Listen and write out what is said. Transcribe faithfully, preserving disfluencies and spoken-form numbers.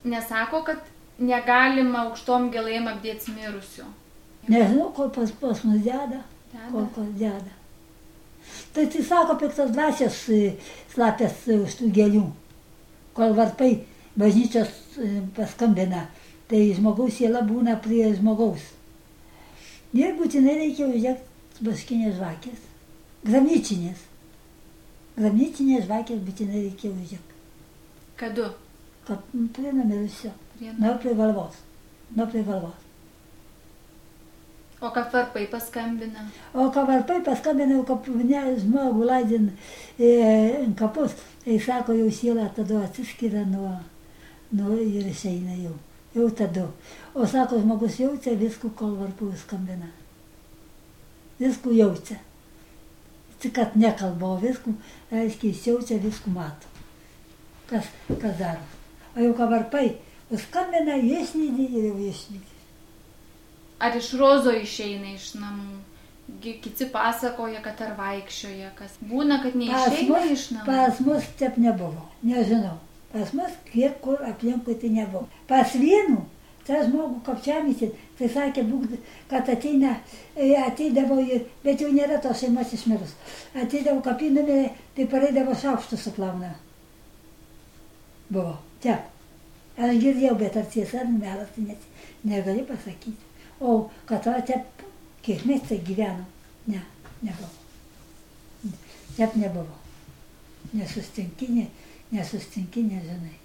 Nesako, kad negalima aukštom gėlėm apdėti mirusių. Nežinau, kol pas, pas mus deda, kol kas deda. Tai tai sako, piktos dvasios slapės už tų gėlių. Kol varpai bažnyčios paskambina, tai žmogaus siela būna prie žmogaus. Ir būtinai reikia uždegti baskinės žvakės. Gramničinės. Gramničinės žvakės būtinai reikia uždegti. Kadu? Kad prie numirusio. Nuo prie galvos. Nuo prie galvos. O kad varpai paskambina? O kad varpai paskambina, kad ne žmogų laidin e, kapus, tai sako, jau siela tada atsiskiria nuo, nuo ir išeina jau. Jau tada. O sako, žmogus jaučia viskų, kol varpų skambina. Viskų jaučia. Tik kad nekalba, o viskų, reiškia, jis jaučia, viskų mato. Kas, kas daro. O jau kad varpai skambina, išlydį ir jau išlydį. Ar iš rozo išeina iš namų? Kiti pasakoja, kad ar vaikščioja, kas būna, kad neišeina iš namų. Pas mus taip nebuvo, nežinau. Pas mus kiek kur aplinkui tai nebuvo. Pas vienų, tai žmogų kapčiamysit, tai sakė, būk, kad ateina, ateidavo, bet jau nėra tos šeimos išmirus. Ateidavo kapinami, tai pareidavo šaukštų suplauna. Buvo, taip. Aš girdėjau, bet ar tiesa, ar melas, tai negali pasakyti. O kad taip, kiek mes tai gyvenom, ne, nebuvo. Taip nebuvo. Nesustinki, nesustinki, nežinai.